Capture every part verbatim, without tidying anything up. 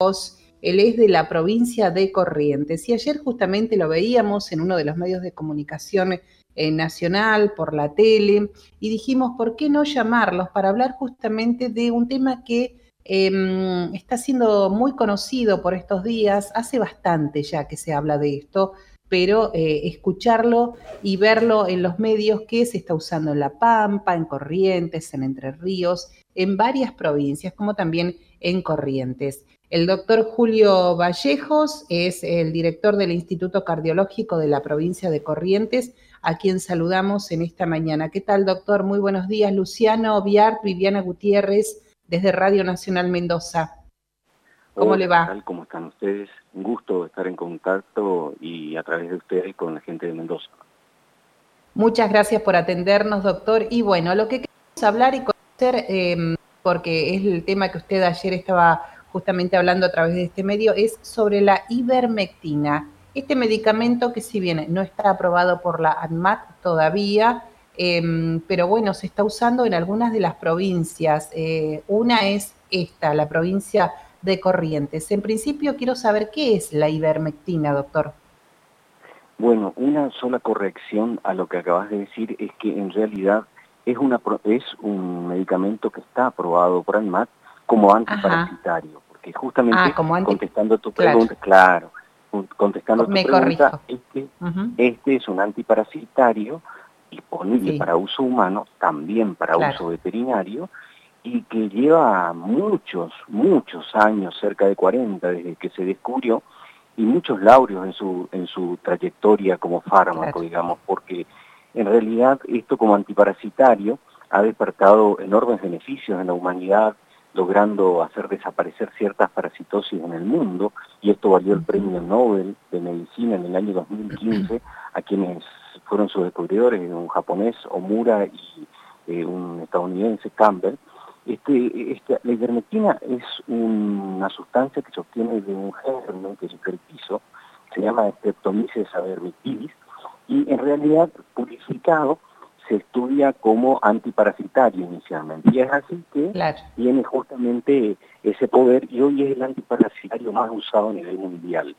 Él es de la provincia de Corrientes y ayer justamente lo veíamos en uno de los medios de comunicación eh, nacional, por la tele, y dijimos, ¿por qué no llamarlos para hablar justamente de un tema que eh, está siendo muy conocido por estos días? Hace bastante ya que se habla de esto, pero eh, escucharlo y verlo en los medios que se está usando en La Pampa, en Corrientes, en Entre Ríos, en varias provincias, como también en Corrientes. El doctor Julio Vallejos es el director del Instituto Cardiológico de la provincia de Corrientes, a quien saludamos en esta mañana. ¿Qué tal, doctor? Muy buenos días. Luciano Biart, Viviana Gutiérrez, desde Radio Nacional Mendoza. ¿Cómo Hola, le va? ¿qué tal? ¿Cómo están ustedes? Un gusto estar en contacto y a través de ustedes con la gente de Mendoza. Muchas gracias por atendernos, doctor. Y bueno, lo que queremos hablar y conocer, eh, porque es el tema que usted ayer estaba justamente hablando a través de este medio, es sobre la ivermectina. Este medicamento que si bien no está aprobado por la ANMAT todavía, eh, pero bueno, se está usando en algunas de las provincias. Eh, una es esta, la provincia de Corrientes. En principio quiero saber qué es la ivermectina, doctor. Bueno, una sola corrección a lo que acabas de decir es que en realidad es, una, es un medicamento que está aprobado por ANMAT como antiparasitario, Ajá. porque justamente ah, como anti... contestando tu claro. pregunta, claro, contestando tu Me pregunta, corrijo. este, Uh-huh. este es un antiparasitario disponible sí. para uso humano, también para claro. uso veterinario, y que lleva muchos, muchos años, cerca de cuarenta, desde que se descubrió, y muchos laureos en su, en su trayectoria como fármaco, claro. digamos, porque en realidad esto como antiparasitario ha despertado enormes beneficios en la humanidad, logrando hacer desaparecer ciertas parasitosis en el mundo, y esto valió el Premio Nobel de Medicina en el año dos mil quince a quienes fueron sus descubridores, un japonés, Omura, y eh, un estadounidense, Campbell. Este, este, la ivermectina es una sustancia que se obtiene de un germen que es el piso, se llama Streptomyces avermectilis, y en realidad purificado se estudia como antiparasitario inicialmente, y es así que claro. tiene justamente ese poder, y hoy es el antiparasitario más usado a nivel mundial.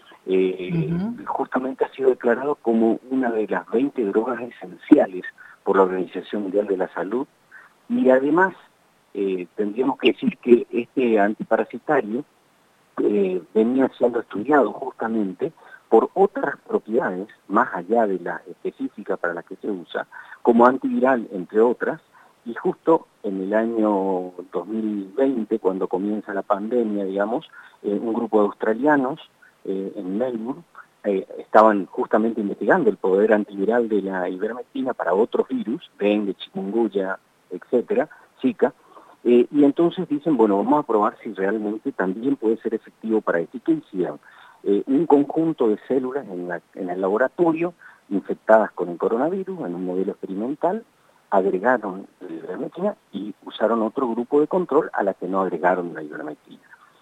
Eh, uh-huh. Justamente ha sido declarado como una de las veinte drogas esenciales por la Organización Mundial de la Salud, y además Eh, tendríamos que decir que este antiparasitario eh, venía siendo estudiado justamente por otras propiedades, más allá de la específica para la que se usa, como antiviral, entre otras, y justo en el año dos mil veinte, cuando comienza la pandemia, digamos, eh, un grupo de australianos eh, en Melbourne eh, estaban justamente investigando el poder antiviral de la ivermectina para otros virus, dengue, chikungunya, etcétera, Zika. Eh, y entonces dicen, bueno, vamos a probar si realmente también puede ser efectivo para esto. ¿Y qué hicieron? Eh, un conjunto de células en, la, en el laboratorio infectadas con el coronavirus en un modelo experimental, agregaron la ivermectina y usaron otro grupo de control a la que no agregaron la ivermectina.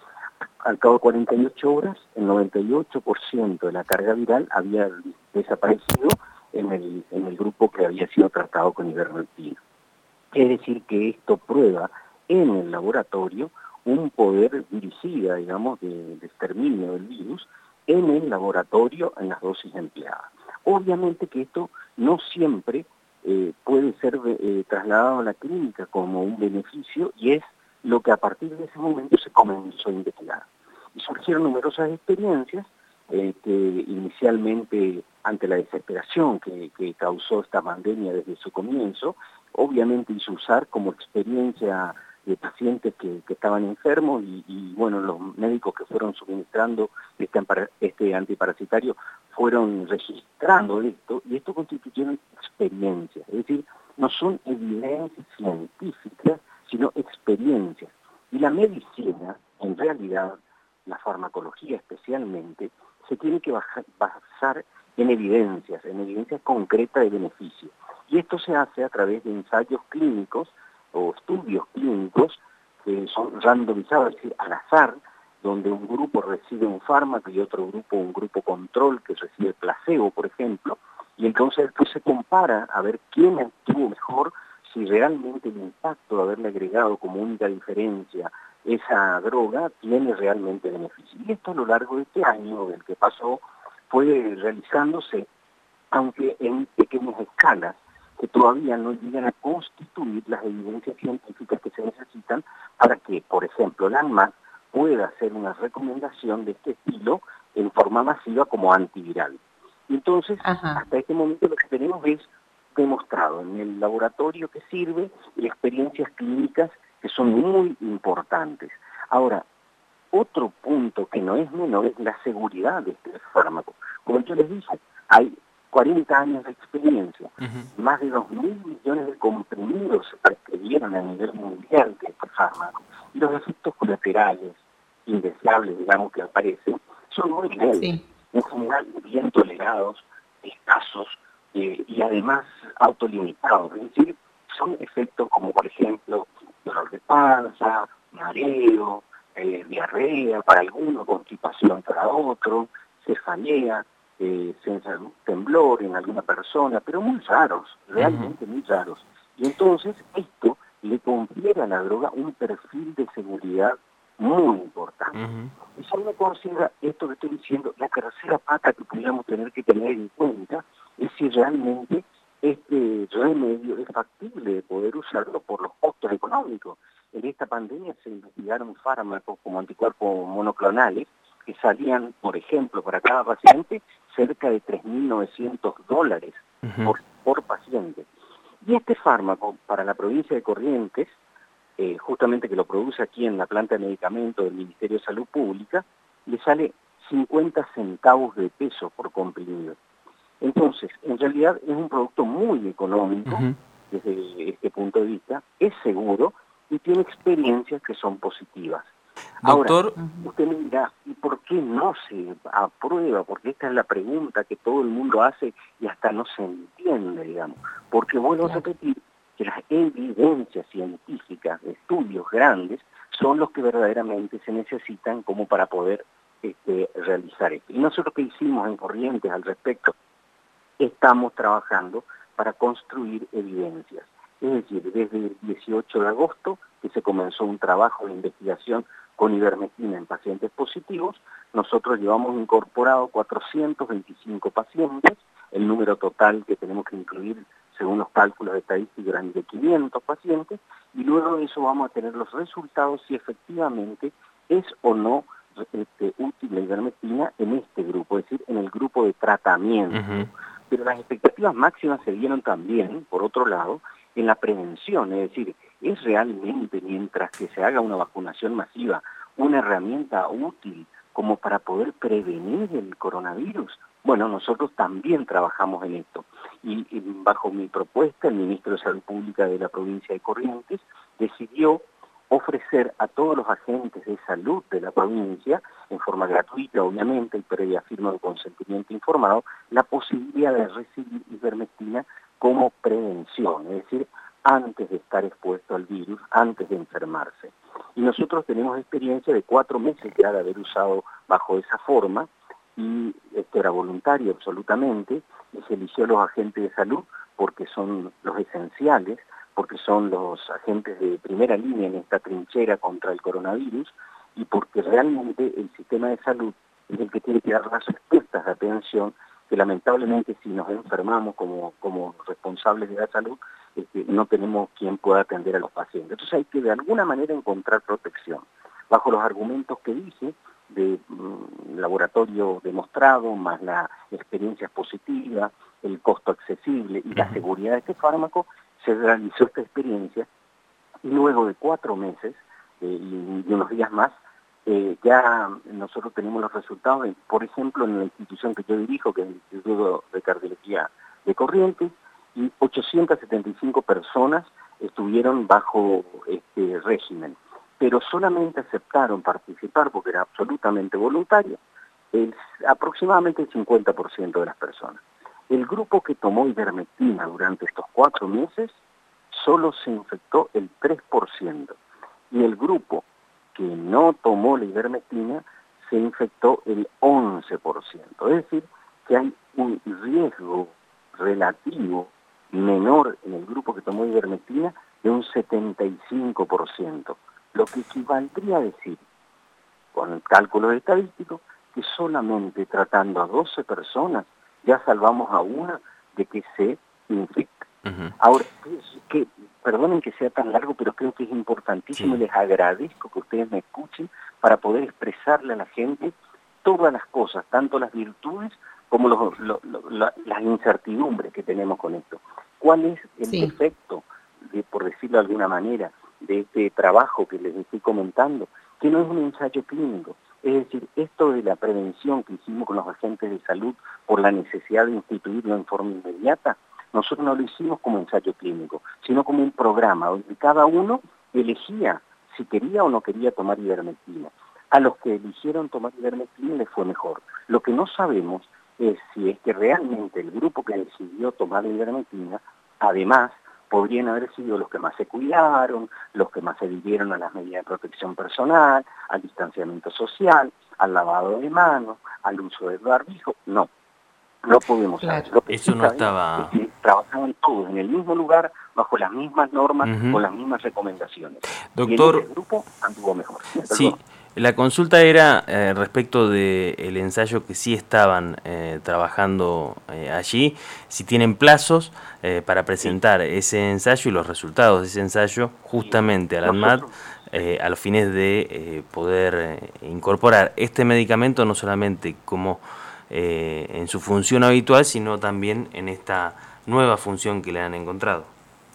Al cabo de cuarenta y ocho horas, el noventa y ocho por ciento de la carga viral había desaparecido en el, en el grupo que había sido tratado con ivermectina. Es decir, que esto prueba en el laboratorio un poder viricida, digamos, de, de exterminio del virus en el laboratorio en las dosis empleadas. Obviamente que esto no siempre eh, puede ser eh, trasladado a la clínica como un beneficio, y es lo que a partir de ese momento se comenzó a investigar. Y surgieron numerosas experiencias eh, que inicialmente, ante la desesperación que, que causó esta pandemia desde su comienzo, obviamente hizo usar como experiencia de pacientes que, que estaban enfermos y, y, bueno, los médicos que fueron suministrando este, este antiparasitario fueron registrando esto, y esto constituyeron experiencias, es decir, no son evidencias científicas, sino experiencias. Y la medicina, en realidad, la farmacología especialmente, se tiene que bajar, basar en evidencias, en evidencias concretas de beneficio. Y esto se hace a través de ensayos clínicos o estudios clínicos que son randomizados, es decir, al azar, donde un grupo recibe un fármaco y otro grupo, un grupo control que recibe placebo, por ejemplo, y entonces esto se compara a ver quién estuvo mejor, si realmente el impacto de haberle agregado como única diferencia esa droga tiene realmente beneficio. Y esto a lo largo de este año, del que pasó, fue realizándose, aunque en pequeñas escalas, que todavía no llegan a constituir las evidencias científicas que se necesitan para que, por ejemplo, la ANMAT pueda hacer una recomendación de este estilo en forma masiva como antiviral. Entonces, Ajá. hasta este momento lo que tenemos es demostrado en el laboratorio que sirve y experiencias clínicas que son muy importantes. Ahora, otro punto que no es menor es la seguridad de este fármaco. Como yo les dije, hay cuarenta años de experiencia, Uh-huh. más de dos mil millones de comprimidos se prescribieron a nivel mundial de este fármaco. Y los efectos colaterales indeseables, digamos, que aparecen, son muy leves, Sí. en general bien tolerados, escasos eh, y además autolimitados. Es decir, son efectos como, por ejemplo, dolor de panza, mareo, eh, diarrea para alguno, constipación para otro, cefalea, eh, sensación, temblor en alguna persona, pero muy raros, realmente muy raros. Y entonces esto le confiere a la droga un perfil de seguridad muy importante. Uh-huh. Y si uno considera esto que estoy diciendo, la tercera pata que pudiéramos tener que tener en cuenta es si realmente este remedio es factible de poder usarlo por los costos económicos. En esta pandemia se investigaron fármacos como anticuerpos monoclonales que salían, por ejemplo, para cada paciente cerca de tres mil novecientos dólares Uh-huh. por, por paciente. Y este fármaco para la provincia de Corrientes, eh, justamente que lo produce aquí en la planta de medicamentos del Ministerio de Salud Pública, le sale cincuenta centavos de peso por comprimido. Entonces, en realidad es un producto muy económico Uh-huh. desde este punto de vista, es seguro y tiene experiencias que son positivas. Ahora, Doctor, usted me dirá, ¿y por qué no se aprueba? Porque esta es la pregunta que todo el mundo hace y hasta no se entiende, digamos. Porque vuelvo Claro. a repetir que las evidencias científicas de estudios grandes son los que verdaderamente se necesitan como para poder este, realizar esto. Y nosotros que hicimos en Corrientes al respecto, estamos trabajando para construir evidencias. Es decir, desde el dieciocho de agosto, que se comenzó un trabajo de investigación con ivermectina en pacientes positivos, nosotros llevamos incorporado cuatrocientos veinticinco pacientes, el número total que tenemos que incluir según los cálculos estadísticos eran de quinientos pacientes, y luego de eso vamos a tener los resultados si efectivamente es o no este, útil la ivermectina en este grupo, es decir, en el grupo de tratamiento. uh-huh. Pero las expectativas máximas se dieron también, por otro lado, en la prevención, es decir, ¿es realmente mientras que se haga una vacunación masiva una herramienta útil como para poder prevenir el coronavirus? Bueno, nosotros también trabajamos en esto y, y bajo mi propuesta el ministro de Salud Pública de la provincia de Corrientes decidió ofrecer a todos los agentes de salud de la provincia, en forma gratuita obviamente y previa firma de consentimiento informado, la posibilidad de recibir ivermectina como prevención, es decir, antes de estar expuesto al virus, antes de enfermarse. Y nosotros tenemos experiencia de cuatro meses ya de haber usado bajo esa forma, y esto era voluntario absolutamente, y se eligió a los agentes de salud porque son los esenciales, porque son los agentes de primera línea en esta trinchera contra el coronavirus, y porque realmente el sistema de salud es el que tiene que dar las respuestas de atención que lamentablemente si nos enfermamos como, como responsables de la salud, este, no tenemos quien pueda atender a los pacientes. Entonces hay que de alguna manera encontrar protección. Bajo los argumentos que dije, de mm, laboratorio demostrado, más la experiencia positiva, el costo accesible y la seguridad de este fármaco, se realizó esta experiencia y luego de cuatro meses eh, y, y unos días más, eh, ya nosotros tenemos los resultados, de, por ejemplo, en la institución que yo dirijo, que es el Instituto de Cardiología de Corrientes, y ochocientas setenta y cinco personas estuvieron bajo este régimen, pero solamente aceptaron participar, porque era absolutamente voluntario, el, aproximadamente el cincuenta por ciento de las personas. El grupo que tomó ivermectina durante estos cuatro meses solo se infectó el tres por ciento, y el grupo que no tomó la ivermectina se infectó el once por ciento. Es decir, que hay un riesgo relativo menor en el grupo que tomó ivermectina de un setenta y cinco por ciento. lo que equivaldría a decir, con el cálculo estadístico, que solamente tratando a doce personas ya salvamos a una de que se infecte. Uh-huh. Ahora, que, perdonen que sea tan largo, pero creo que es importantísimo, sí. Y les agradezco que ustedes me escuchen para poder expresarle a la gente todas las cosas, tanto las virtudes como los, lo, lo, lo, las incertidumbres que tenemos con esto. ¿Cuál es el sí. defecto, de, por decirlo de alguna manera, de este trabajo que les estoy comentando? Que no es un ensayo clínico. Es decir, esto de la prevención que hicimos con los agentes de salud por la necesidad de instituirlo en forma inmediata, nosotros no lo hicimos como ensayo clínico, sino como un programa donde cada uno elegía si quería o no quería tomar ivermectina. A los que eligieron tomar ivermectina les fue mejor. Lo que no sabemos es si es que realmente el grupo que decidió tomar ivermectina, además, podrían haber sido los que más se cuidaron, los que más se adhirieron a las medidas de protección personal, al distanciamiento social, al lavado de manos, al uso del barbijo. No, no podemos claro. saber. Lo que Eso sí no estaba... es que trabajaban todos en el mismo lugar, bajo las mismas normas, uh-huh. con las mismas recomendaciones. Doctor, y en ese grupo anduvo mejor. Sí, la consulta era eh, respecto del ensayo que sí estaban eh, trabajando eh, allí, si tienen plazos eh, para presentar sí. ese ensayo y los resultados de ese ensayo justamente sí. a la ANMAT eh, a los fines de eh, poder eh, incorporar este medicamento no solamente como eh, en su función habitual, sino también en esta nueva función que le han encontrado.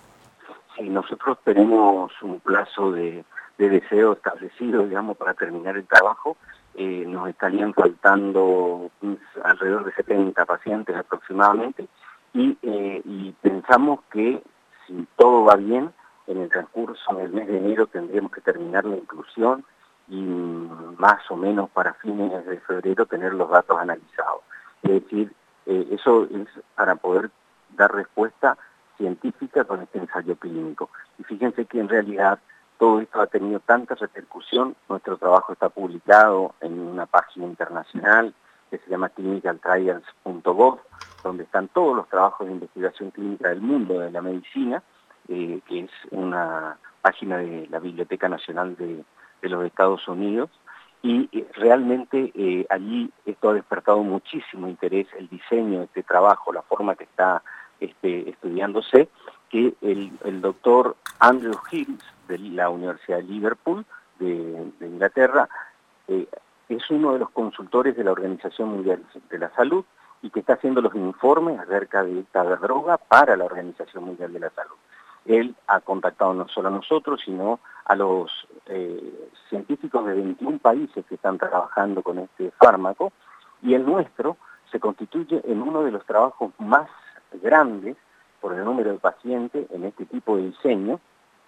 Sí, nosotros tenemos un plazo de... de deseo establecido, digamos, para terminar el trabajo. Eh, nos estarían faltando alrededor de setenta pacientes aproximadamente y, eh, y pensamos que si todo va bien, en el transcurso del mes de enero tendríamos que terminar la inclusión y más o menos para fines de febrero tener los datos analizados. Es decir, eh, eso es para poder dar respuesta científica con este ensayo clínico. Y fíjense que en realidad todo esto ha tenido tanta repercusión. Nuestro trabajo está publicado en una página internacional que se llama clinical trials punto gov, donde están todos los trabajos de investigación clínica del mundo de la medicina, eh, que es una página de la Biblioteca Nacional de, de los Estados Unidos. Y eh, realmente eh, allí esto ha despertado muchísimo interés, el diseño de este trabajo, la forma que está este, estudiándose, que el, el doctor Andrew Hills, de la Universidad de Liverpool, de, de Inglaterra, eh, es uno de los consultores de la Organización Mundial de la Salud y que está haciendo los informes acerca de esta droga para la Organización Mundial de la Salud. Él ha contactado no solo a nosotros, sino a los eh, científicos de veintiún países que están trabajando con este fármaco, y el nuestro se constituye en uno de los trabajos más grandes por el número de pacientes en este tipo de diseño,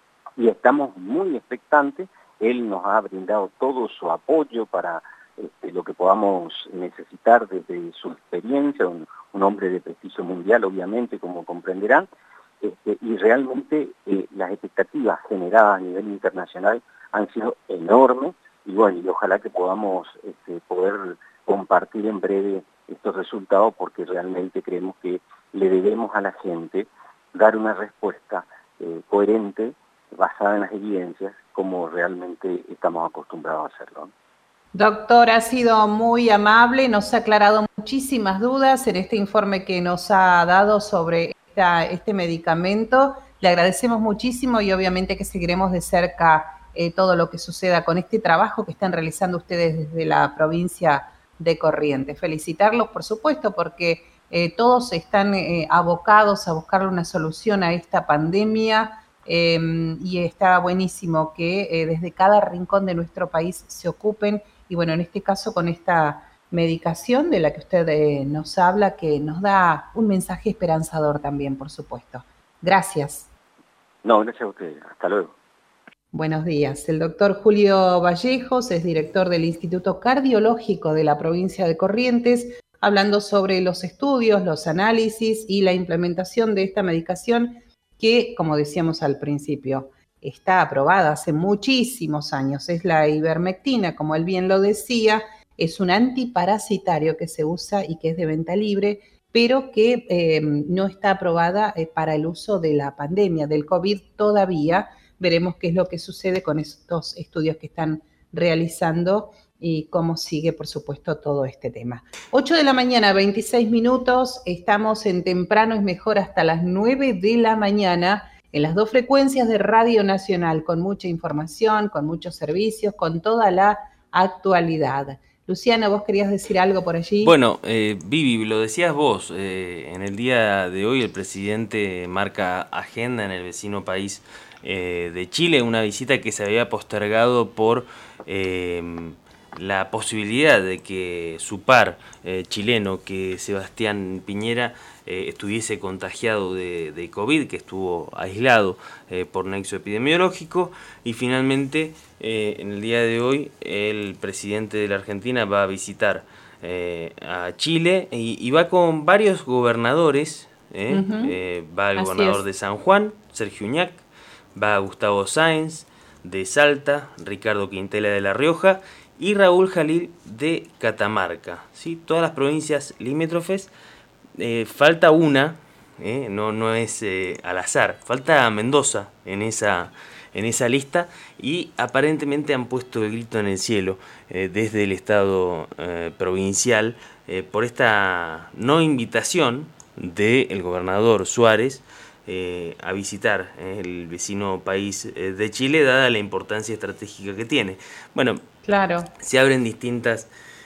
y estamos muy expectantes. Él nos ha brindado todo su apoyo para este, lo que podamos necesitar desde su experiencia, un, un hombre de prestigio mundial, obviamente, como comprenderán, este, y realmente eh, las expectativas generadas a nivel internacional han sido enormes, y bueno, y ojalá que podamos este, poder compartir en breve estos resultados, porque realmente creemos que le debemos a la gente dar una respuesta eh, coherente, basada en las evidencias, como realmente estamos acostumbrados a hacerlo. Doctor, ha sido muy amable, nos ha aclarado muchísimas dudas en este informe que nos ha dado sobre esta, este medicamento. Le agradecemos muchísimo y obviamente que seguiremos de cerca eh, todo lo que suceda con este trabajo que están realizando ustedes desde la provincia de Corrientes. Felicitarlos, por supuesto, porque eh, todos están eh, abocados a buscar una solución a esta pandemia. Eh, y está buenísimo que eh, desde cada rincón de nuestro país se ocupen, y bueno, en este caso con esta medicación de la que usted eh, nos habla, que nos da un mensaje esperanzador también, por supuesto. Gracias. No, gracias a ustedes. Hasta luego. Buenos días. El doctor Julio Vallejos es director del Instituto Cardiológico de la provincia de Corrientes, hablando sobre los estudios, los análisis y la implementación de esta medicación que, como decíamos al principio, está aprobada hace muchísimos años. Es la ivermectina, como él bien lo decía, es un antiparasitario que se usa y que es de venta libre, pero que eh, no está aprobada eh, para el uso de la pandemia, del COVID todavía. veremos qué es lo que sucede con estos estudios que están realizando y cómo sigue, por supuesto, todo este tema. ocho de la mañana, veintiséis minutos, estamos en Temprano es Mejor hasta las nueve de la mañana en las dos frecuencias de Radio Nacional, con mucha información, con muchos servicios, con toda la actualidad. Luciano, ¿vos querías decir algo por allí? Bueno, eh, Vivi, lo decías vos, eh, en el día de hoy el presidente marca agenda en el vecino país eh, de Chile, una visita que se había postergado por eh, la posibilidad de que su par eh, chileno, que Sebastián Piñera, eh, estuviese contagiado de, de COVID, que estuvo aislado eh, por nexo epidemiológico, y finalmente eh, en el día de hoy el presidente de la Argentina va a visitar eh, a Chile y, y va con varios gobernadores, eh, uh-huh. eh, va el Así gobernador es. de San Juan, Sergio Uñac, va Gustavo Sáenz de Salta, Ricardo Quintela de La Rioja y Raúl Jalil de Catamarca, ¿sí? Todas las provincias limítrofes. Eh, falta una, eh, no, no es eh, al azar, falta Mendoza en esa, en esa lista, y aparentemente han puesto el grito en el cielo eh, desde el Estado eh, provincial eh, por esta no invitación del gobernador Suárez Eh, a visitar eh, el vecino país eh, de Chile, dada la importancia estratégica que tiene. Bueno, claro, se abren distintas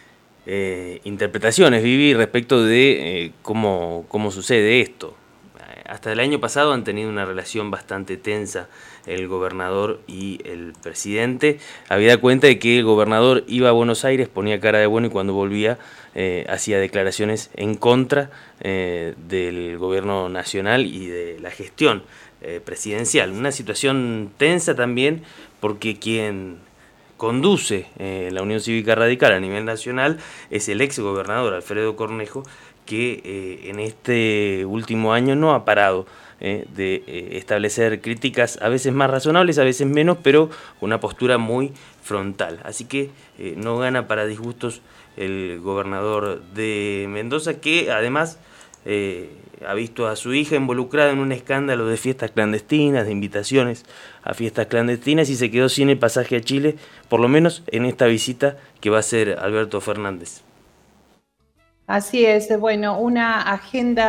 eh, interpretaciones, Vivi, respecto de eh, cómo, cómo sucede esto. Hasta el año pasado han tenido una relación bastante tensa el gobernador y el presidente. Habida cuenta de que el gobernador iba a Buenos Aires, ponía cara de bueno, y cuando volvía eh, hacía declaraciones en contra eh, del gobierno nacional y de la gestión eh, presidencial. Una situación tensa también porque quien conduce eh, la Unión Cívica Radical a nivel nacional es el ex gobernador Alfredo Cornejo, que eh, en este último año no ha parado eh, de eh, establecer críticas a veces más razonables, a veces menos, pero una postura muy frontal. Así que eh, no gana para disgustos el gobernador de Mendoza, que además eh, ha visto a su hija involucrada en un escándalo de fiestas clandestinas, de invitaciones a fiestas clandestinas, y se quedó sin el pasaje a Chile, por lo menos en esta visita que va a hacer Alberto Fernández. Así es, bueno, una agenda